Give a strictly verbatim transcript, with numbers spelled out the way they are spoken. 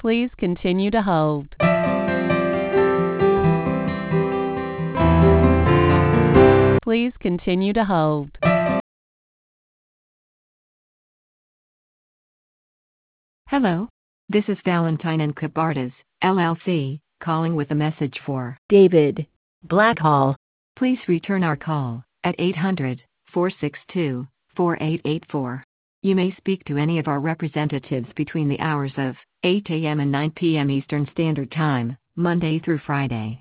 Please continue to hold. Please continue to hold. Hello. This is Valentine and Cabartas, L L C, calling with a message for David Blackhall. Please return our call at eight hundred, four six two, four eight eight four. You may speak to any of our representatives between the hours of eight a m and nine p m Eastern Standard Time, Monday through Friday.